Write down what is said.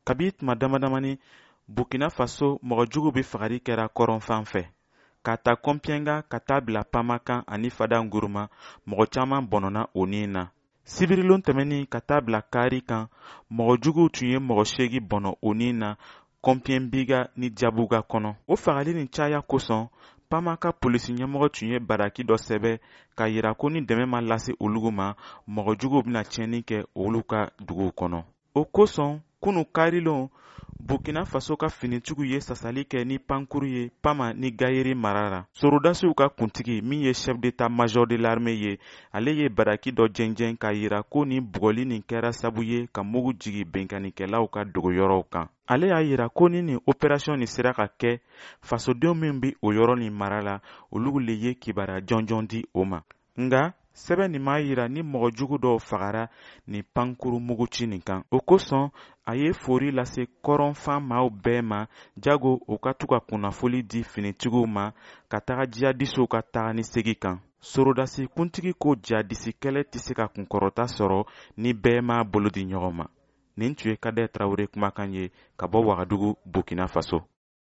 Kabi tuma damadamani Burkina Faso mɔgɔ jugu bɛ fagali kɛra kɔrɔnfan fɛ. Ka taa Kɔnpiɛnga ka taa bila Pamakan ani Fadanguruma, mɔgɔ caman bɔnɔna o ni na. Sibirilon tɛmɛnin ka taa bila Kari kan, mɔgɔ juguw tun ye mɔgɔ 8 bɔnɔ o ni na Kɔnpiɛnbiga ni Jabuga kɔnɔ. O fagali ni caya kosɔn, Pamaka polisi ɲɛmɔgɔ tun ye baraki dɔ sɛbɛ ka yira ko ni dɛmɛ ma lase olugu ma, mɔgɔ juguw bɛna tiɲɛni kɛ olu ka duguw kɔnɔ. O kosɔn kunu karilon Burkina Faso ka finitigiw ye sasali kɛ ni pankuru ye Pama ni Gayeri mara la. Sorodasiw ka kuntigi min ye chef d'état major de l'armée ye, ale ye baraki dɔ jɛnjɛn ka yira ko ni bugɔli nin kɛra sabu ye ka mugu jigi benkanikɛlaw ka dogoyɔrɔw kan. Ale y'a yira ko ni opération nin sera ka kɛ, fasodenw min bi o yɔrɔ nin mara la, olu le ye kibaruya jɔnjɔn di o ma. Nga sɛbɛn nin m'a yira ni mɔgɔ jugu dɔw fagara ni pankuru muguci nin kan. O kosɔn a ye fori lase kɔrɔnfan maaw bɛɛ ma, jago u ka to ka kunnafoli di finitigiw ma ka taga jihadisow ka taga ni segi kan. Sorodasi kuntigi ko jihadisi kɛlɛ tɛ se ka kunkɔrɔta sɔrɔ ni bɛɛ m'a bolo di ɲɔgɔn ma. Nin tun ye Kadɛ Tarawele kumakan ye ka bɔ Wagadugu, Burkina Faso.